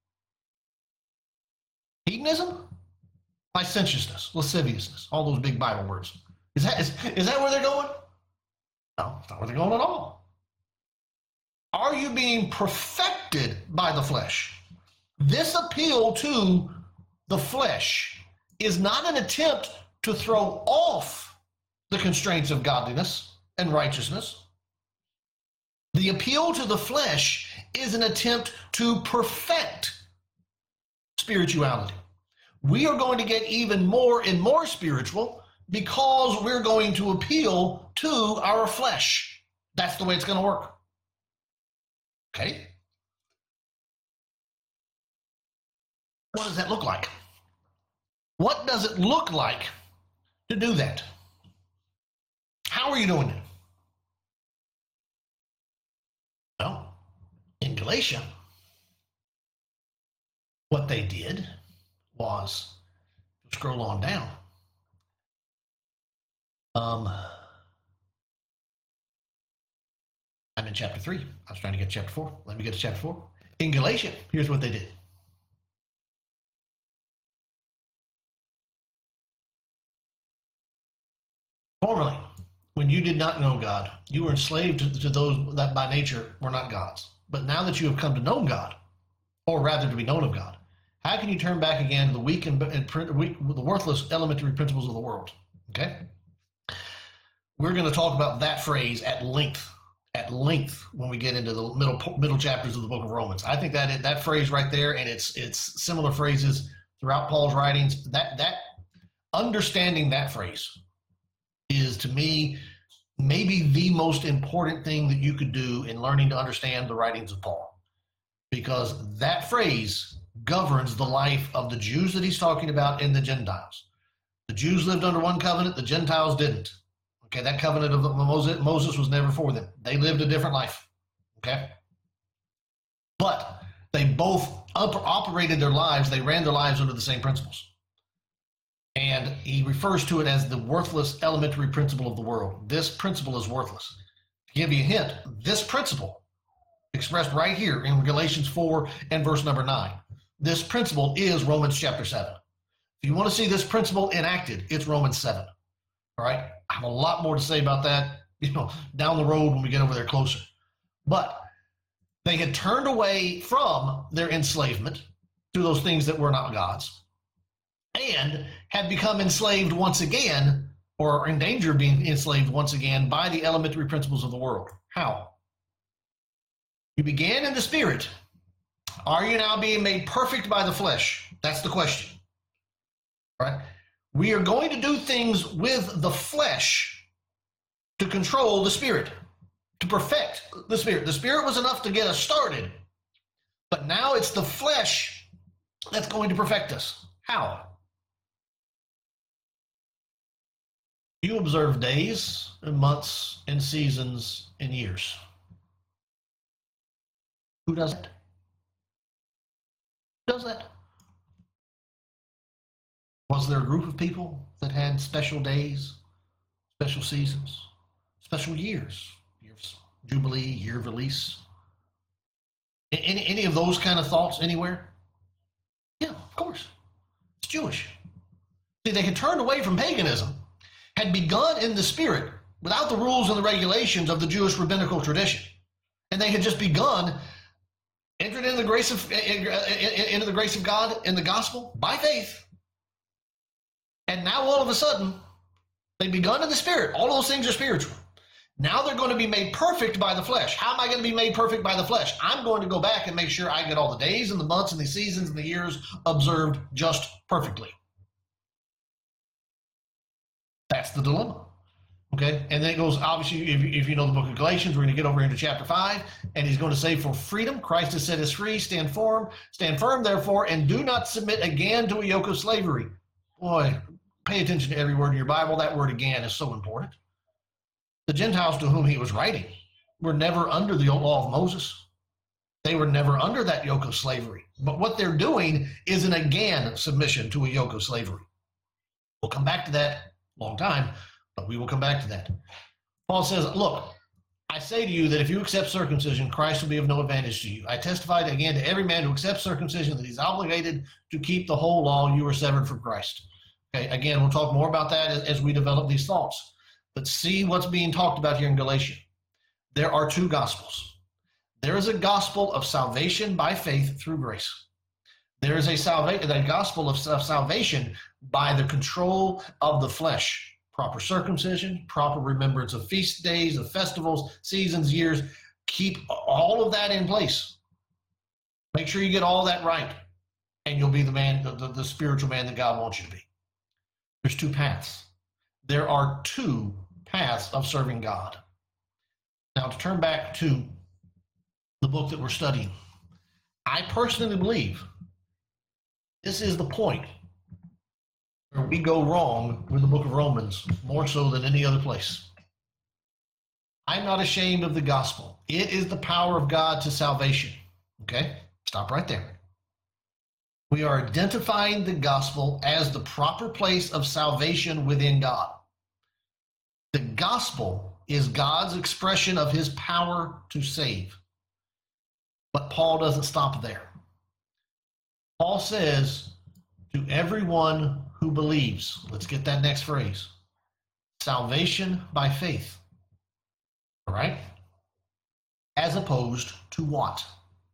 Hedonism? Licentiousness, lasciviousness, all those big Bible words. Is that, is, is that where they're going? No, it's not where they're going at all. Are you being perfected by the flesh? This appeal to the flesh is not an attempt to throw off the constraints of godliness and righteousness. The appeal to the flesh is an attempt to perfect spirituality. We are going to get even more and more spiritual because we're going to appeal to our flesh. That's the way it's going to work. Okay? What does that look like? What does it look like to do that? How are you doing it? Well, in Galatia, what they did was, scroll on down. Um, I'm in chapter three. I was trying to get to chapter four. Let me get to chapter four. In Galatia, here's what they did. Formerly, when you did not know God, you were enslaved to, to those that by nature were not God's. But now that you have come to know God, or rather to be known of God, how can you turn back again to the weak and, and weak, the worthless elementary principles of the world? Okay? We're going to talk about that phrase at length, at length when we get into the middle middle chapters of the book of Romans. I think that that phrase right there, and it's it's similar phrases throughout Paul's writings, that that understanding that phrase is, to me, maybe the most important thing that you could do in learning to understand the writings of Paul. Because that phrase governs the life of the Jews that he's talking about and the Gentiles. The Jews lived under one covenant, the Gentiles didn't. Okay, that covenant of Moses, Moses was never for them. They lived a different life. Okay? But they both op- operated their lives, they ran their lives under the same principles. And he refers to it as the worthless elementary principle of the world. This principle is worthless. To give you a hint, this principle, expressed right here in Galatians four and verse number nine, this principle is Romans chapter seven. If you want to see this principle enacted, it's Romans seven. All right? I have a lot more to say about that, you know, down the road when we get over there closer. But they had turned away from their enslavement to those things that were not God's, and had become enslaved once again, or in danger of being enslaved once again, by the elementary principles of the world. How? You began in the spirit. Are you now being made perfect by the flesh? That's the question. All right? We are going to do things with the flesh to control the spirit, to perfect the spirit. The spirit was enough to get us started, but now it's the flesh that's going to perfect us. How? You observe days and months and seasons and years. Who does that? Who does that? Was there a group of people that had special days, special seasons, special years? Year of Jubilee, year of release? Any, any of those kind of thoughts anywhere? Yeah, of course. It's Jewish. See, they had turned away from paganism, had begun in the spirit without the rules and the regulations of the Jewish rabbinical tradition. And they had just begun, entered into the grace of, into the grace of God in the gospel by faith. And now all of a sudden, they've begun in the spirit. All of those things are spiritual. Now they're going to be made perfect by the flesh. How am I going to be made perfect by the flesh? I'm going to go back and make sure I get all the days and the months and the seasons and the years observed just perfectly. That's the dilemma. Okay? And then it goes, obviously, if, if you know the book of Galatians, we're going to get over into chapter five, and he's going to say, for freedom, Christ has set us free. Stand firm, stand firm, therefore, and do not submit again to a yoke of slavery. Boy, pay attention to every word in your Bible. That word again is so important. The Gentiles to whom he was writing were never under the law of Moses. They were never under that yoke of slavery. But what they're doing is an again submission to a yoke of slavery. We'll come back to that a long time, but we will come back to that. Paul says, look, I say to you that if you accept circumcision, Christ will be of no advantage to you. I testify again to every man who accepts circumcision that he's obligated to keep the whole law. You are severed from Christ. Okay, again, we'll talk more about that as, as we develop these thoughts. But see what's being talked about here in Galatia. There are two gospels. There is a gospel of salvation by faith through grace. There is a salvation, a gospel of, of salvation by the control of the flesh, proper circumcision, proper remembrance of feast days, of festivals, seasons, years. Keep all of that in place. Make sure you get all that right, and you'll be the man, the, the, the spiritual man that God wants you to be. There's two paths. There are two paths of serving God. Now, to turn back to the book that we're studying, I personally believe this is the point where we go wrong with the book of Romans more so than any other place. I'm not ashamed of the gospel. It is the power of God to salvation. Okay? Stop right there. We are identifying the gospel as the proper place of salvation within God. The gospel is God's expression of his power to save. But Paul doesn't stop there. Paul says, to everyone who believes, let's get that next phrase, salvation by faith. All right? As opposed to what?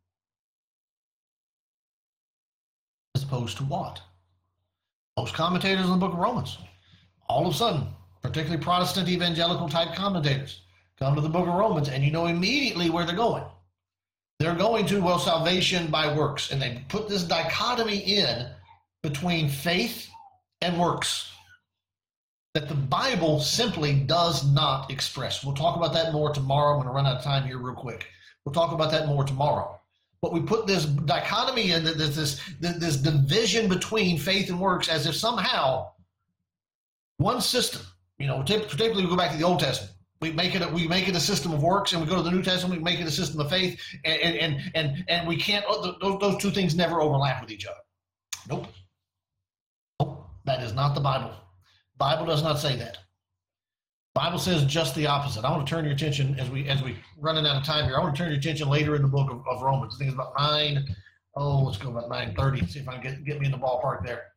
As opposed to what? Most commentators in the book of Romans, all of a sudden, particularly Protestant evangelical type commentators, come to the book of Romans and you know immediately where they're going. They're going to, well, salvation by works. And they put this dichotomy in between faith and works that the Bible simply does not express. We'll talk about that more tomorrow. I'm going to run out of time here real quick. We'll talk about that more tomorrow. But we put this dichotomy in, this, this, this division between faith and works as if somehow one system, you know, particularly we go back to the Old Testament, we make it a, we make it a system of works, and we go to the New Testament, we make it a system of faith, and and and and we can't. Those, those two things never overlap with each other. Nope. Nope. That is not the Bible. Bible does not say that. Bible says just the opposite. I want to turn your attention as we as we running out of time here. I want to turn your attention later in the book of, of Romans. I think it's about nine. Oh, let's go about nine thirty. See if I can get get me in the ballpark there.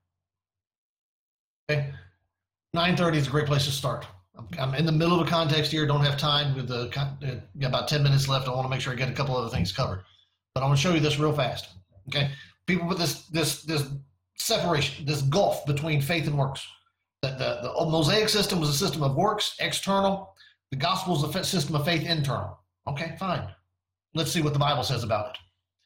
Okay, nine thirty is a great place to start. I'm, I'm in the middle of a context here. Don't have time with the uh, got about ten minutes left. I want to make sure I get a couple other things covered, but I want to show you this real fast. Okay, people put this this this separation, this gulf between faith and works. The, the, the Mosaic system was a system of works, external. The gospel is a system of faith, internal. Okay, fine. Let's see what the Bible says about it.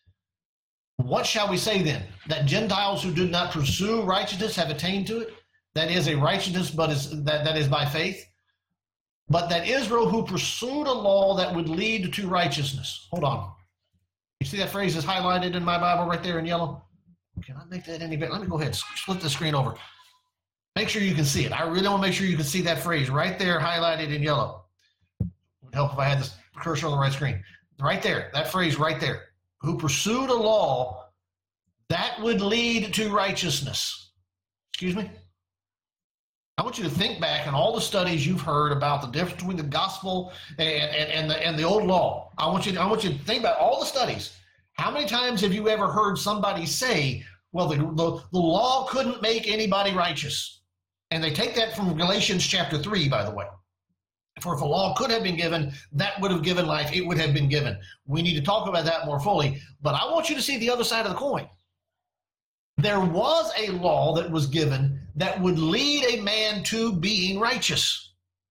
What shall we say then? That Gentiles who did not pursue righteousness have attained to it? That is a righteousness, but is that, that is by faith. But that Israel who pursued a law that would lead to righteousness. Hold on. You see that phrase is highlighted in my Bible right there in yellow? Can I make that any better? Let me go ahead and split the screen over. Make sure you can see it. I really want to make sure you can see that phrase right there highlighted in yellow. It would help if I had this cursor on the right screen. Right there, that phrase right there. Who pursued a law that would lead to righteousness. Excuse me? I want you to think back on all the studies you've heard about the difference between the gospel and, and, and, the, and the old law. I want you to, I want you to think about all the studies. How many times have you ever heard somebody say, well, the, the, the law couldn't make anybody righteous? And they take that from Galatians chapter three, by the way. For if a law could have been given, that would have given life. It would have been given. We need to talk about that more fully. But I want you to see the other side of the coin. There was a law that was given that would lead a man to being righteous.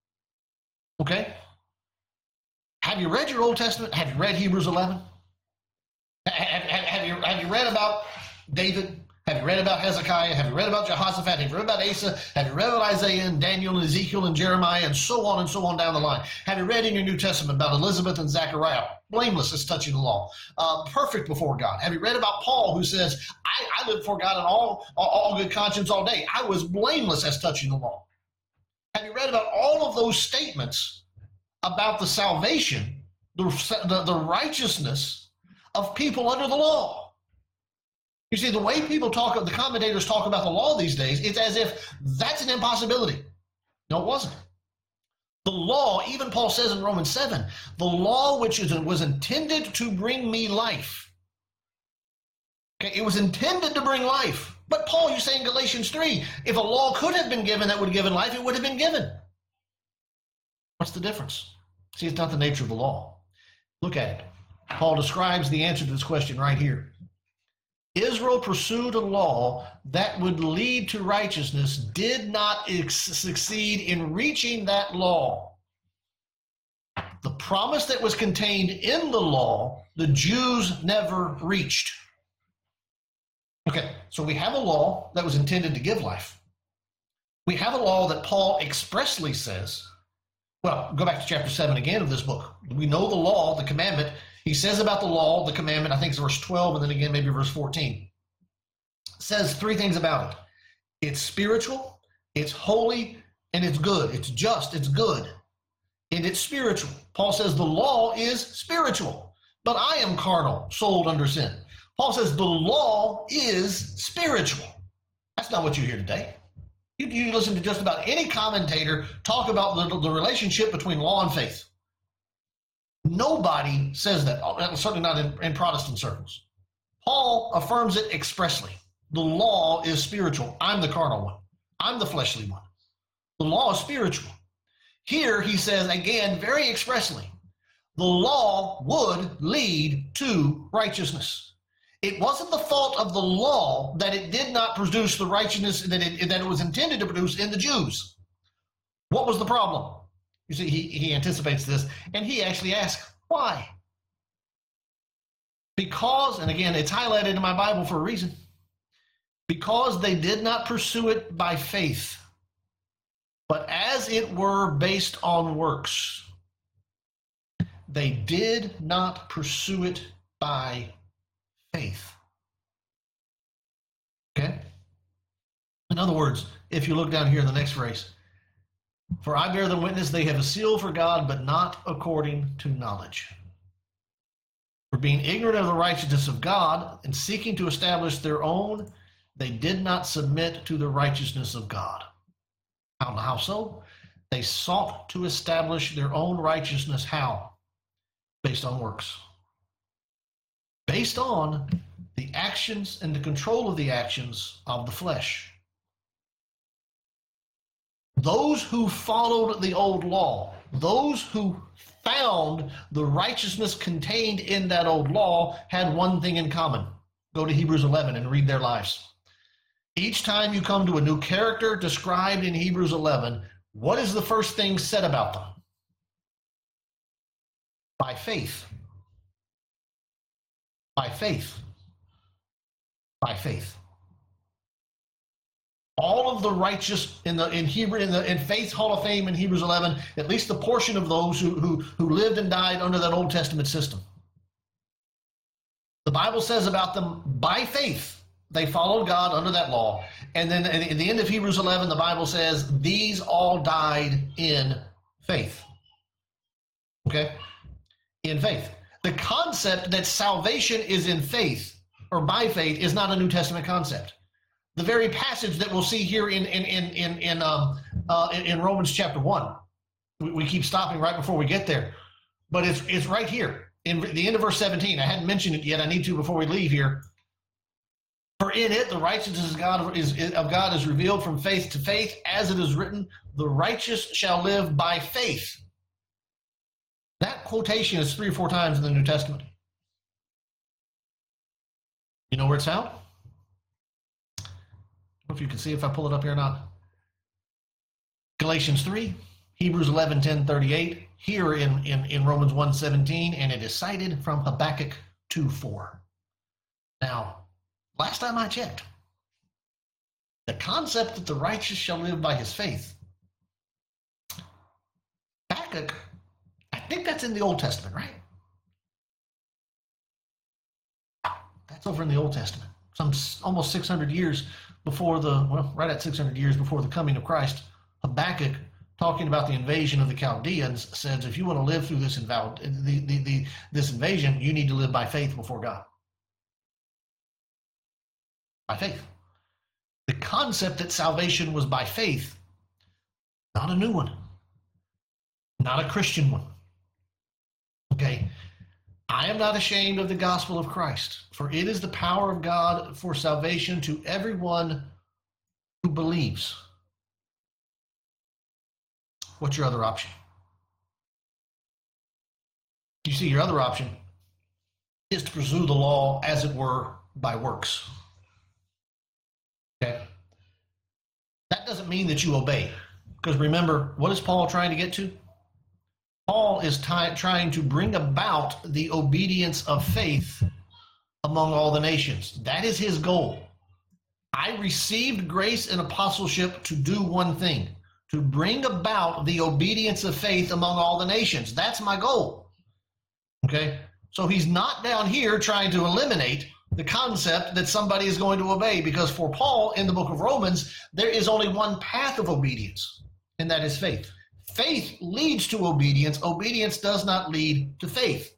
Okay? Have you read your Old Testament? Have you read Hebrews eleven? Have, have, have, you, have you read about David? Have you read about Hezekiah? Have you read about Jehoshaphat? Have you read about Asa? Have you read about Isaiah and Daniel and Ezekiel and Jeremiah and so on and so on down the line? Have you read in your New Testament about Elizabeth and Zechariah? Blameless as touching the law. Uh, perfect before God. Have you read about Paul who says, I, I live before God in all, all, all good conscience all day. I was blameless as touching the law. Have you read about all of those statements about the salvation, the, the, the righteousness of people under the law? You see, the way people talk, the commentators talk about the law these days, it's as if that's an impossibility. No, it wasn't. The law, even Paul says in Romans seven, the law which is, was intended to bring me life. Okay, it was intended to bring life. But Paul, you say in Galatians three, if a law could have been given that would have given life, it would have been given. What's the difference? See, it's not the nature of the law. Look at it. Paul describes the answer to this question right here. Israel pursued a law that would lead to righteousness, did not ex- succeed in reaching that law. The promise that was contained in the law, the Jews never reached. Okay, so we have a law that was intended to give life. We have a law that Paul expressly says, well, go back to chapter seven again of this book. We know the law, the commandment. He says about the law, the commandment, I think it's verse twelve, and then again, maybe verse fourteen. Says three things about it. It's spiritual, it's holy, and it's good. It's just, it's good, and it's spiritual. Paul says the law is spiritual, but I am carnal, sold under sin. Paul says the law is spiritual. That's not what you hear today. You, you listen to just about any commentator talk about the, the relationship between law and faith. Nobody says that, certainly not in, in Protestant circles. Paul affirms it expressly. The law is spiritual. I'm the carnal one. I'm the fleshly one. The law is spiritual. Here he says, again, very expressly, the law would lead to righteousness. It wasn't the fault of the law that it did not produce the righteousness that it, that it was intended to produce in the Jews. What was the problem? You see, he, he anticipates this, and he actually asks, why? Because, and again, it's highlighted in my Bible for a reason, because they did not pursue it by faith, but as it were based on works. They did not pursue it by faith. Okay? In other words, if you look down here in the next phrase, for I bear them witness, they have a seal for God, but not according to knowledge. For being ignorant of the righteousness of God and seeking to establish their own, they did not submit to the righteousness of God. How, how so? They sought to establish their own righteousness. How? Based on works. Based on the actions and the control of the actions of the flesh. Those who followed the old law, those who found the righteousness contained in that old law, had one thing in common. Go to Hebrews eleven and read their lives. Each time you come to a new character described in Hebrews eleven, what is the first thing said about them? By faith. By faith. By faith. All of the righteous in the in Hebrew in the in Faith Hall of Fame in Hebrews eleven, at least the portion of those who who who lived and died under that Old Testament system. The Bible says about them, by faith they followed God under that law. And then in the end of Hebrews eleven, the Bible says these all died in faith. Okay? In faith. The concept that salvation is in faith or by faith is not a New Testament concept. The very passage that we'll see here in in in in in, um, uh, in, in Romans chapter one, we, we keep stopping right before we get there, but it's it's right here in the end of verse seventeen. I hadn't mentioned it yet. I need to before we leave here. For in it the righteousness of God is, is of God is revealed from faith to faith, as it is written, "The righteous shall live by faith." That quotation is three or four times in the New Testament. You know where it's found? I don't know if you can see if I pull it up here or not. Galatians three, Hebrews eleven, ten, thirty-eight, here in, in, in Romans one, seventeen, and it is cited from Habakkuk two, four. Now, last time I checked, the concept that the righteous shall live by his faith, Habakkuk, I think that's in the Old Testament, right? That's over in the Old Testament. Some almost six hundred years before the, well, right at six hundred years before the coming of Christ, Habakkuk, talking about the invasion of the Chaldeans, says if you want to live through this, inval- the, the, the, this invasion, you need to live by faith before God. By faith. The concept that salvation was by faith, not a new one, not a Christian one. Okay? I am not ashamed of the gospel of Christ, for it is the power of God for salvation to everyone who believes. What's your other option? You see, your other option is to pursue the law, as it were, by works. Okay? That doesn't mean that you obey. Because remember, what is Paul trying to get to? Paul is ty- trying to bring about the obedience of faith among all the nations. That is his goal. I received grace and apostleship to do one thing, to bring about the obedience of faith among all the nations. That's my goal. Okay? So he's not down here trying to eliminate the concept that somebody is going to obey, because for Paul in the book of Romans, there is only one path of obedience, and that is faith. Faith leads to obedience. Obedience does not lead to faith.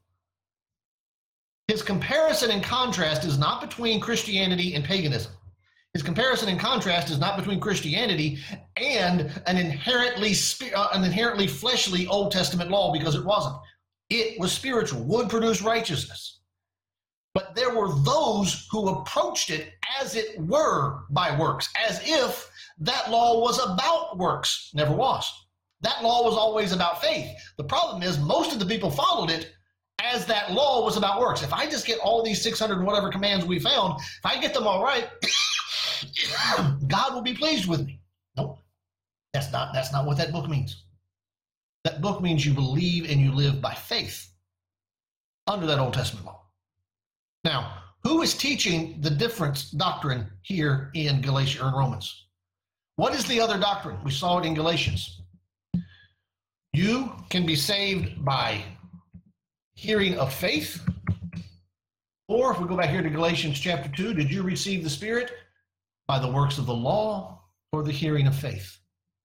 His comparison and contrast is not between Christianity and paganism. His comparison and contrast is not between Christianity and an inherently uh, an inherently fleshly Old Testament law, because it wasn't. It was spiritual, would produce righteousness. But there were those who approached it as it were by works, as if that law was about works. Never was. That law was always about faith. The problem is most of the people followed it as that law was about works. If I just get all these six hundred and whatever commands we found, if I get them all right, God will be pleased with me. Nope. That's not, that's not what that book means. That book means you believe and you live by faith under that Old Testament law. Now, who is teaching the difference doctrine here in Galatia or in Romans? What is the other doctrine? We saw it in Galatians. You can be saved by hearing of faith, or if we go back here to Galatians chapter two, did you receive the Spirit by the works of the law or the hearing of faith?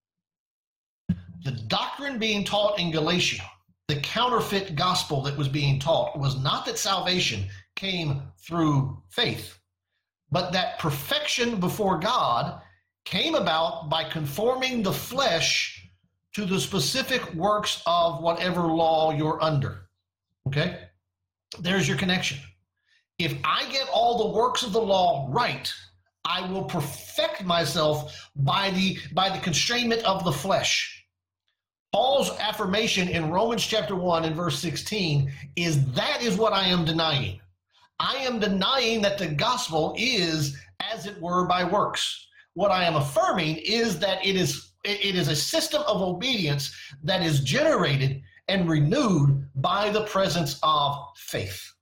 The doctrine being taught in Galatia, the counterfeit gospel that was being taught, was not that salvation came through faith, but that perfection before God came about by conforming the flesh to the specific works of whatever law you're under. Okay? There's your connection. If I get all the works of the law right, I will perfect myself by the by the constrainment of the flesh. Paul's affirmation in Romans chapter one and verse sixteen is that is what I am denying. I am denying that the gospel is, as it were, by works. What I am affirming is that it is it is a system of obedience that is generated and renewed by the presence of faith.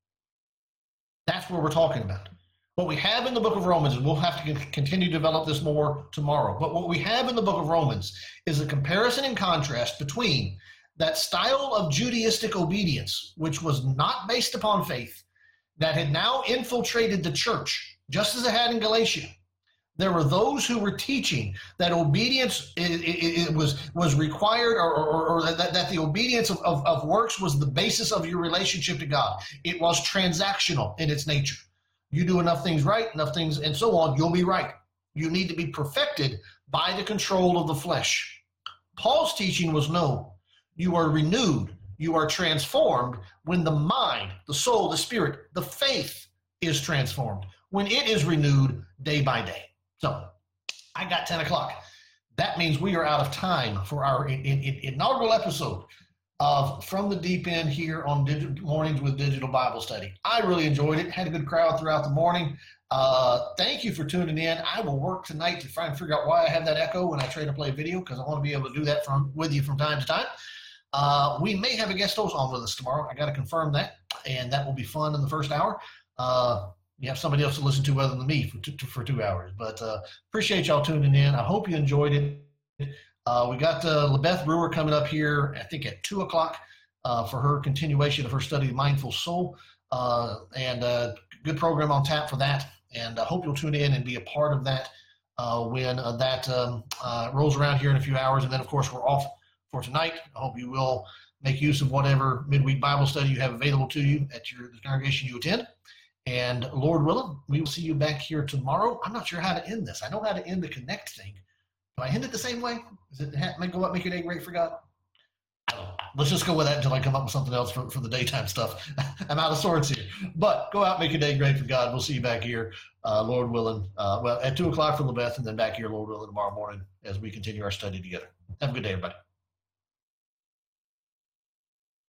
That's what we're talking about. What we have in the book of Romans, and we'll have to continue to develop this more tomorrow, but what we have in the book of Romans is a comparison and contrast between that style of Judaistic obedience, which was not based upon faith, that had now infiltrated the church, just as it had in Galatia. There were those who were teaching that obedience it, it, it was was required, or, or, or that, that the obedience of, of, of works was the basis of your relationship to God. It was transactional in its nature. You do enough things right, enough things, and so on, you'll be right. You need to be perfected by the control of the flesh. Paul's teaching was no. You are renewed. You are transformed when the mind, the soul, the spirit, the faith is transformed, when it is renewed day by day. So I got ten o'clock. That means we are out of time for our in, in, in inaugural episode of From the Deep End here on Digital Mornings with Digital Bible Study. I really enjoyed it. Had a good crowd throughout the morning. Uh, thank you for tuning in. I will work tonight to try and figure out why I have that echo when I try to play video, because I want to be able to do that from with you from time to time. Uh, we may have a guest host on with us tomorrow. I got to confirm that, and that will be fun in the first hour. Uh, You have somebody else to listen to other than me for two, for two hours. But uh, appreciate y'all tuning in. I hope you enjoyed it. Uh, we got uh, LaBeth Brewer coming up here, I think at two o'clock uh, for her continuation of her study of Mindful Soul. Uh, and uh, good program on tap for that. And I hope you'll tune in and be a part of that uh, when uh, that um, uh, rolls around here in a few hours. And then, of course, we're off for tonight. I hope you will make use of whatever midweek Bible study you have available to you at your the congregation you attend. And Lord willing, we will see you back here tomorrow. I'm not sure how to end this. I know how to end the connect thing. Do I end it the same way? Is it make go up, make your day great for God? I don't know. Let's just go with that until I come up with something else for, for the daytime stuff. I'm out of sorts here. But go out, make your day great for God. We'll see you back here, uh, Lord willing. Uh, well, at two o'clock for LaBeth, and then back here, Lord willing, tomorrow morning as we continue our study together. Have a good day, everybody.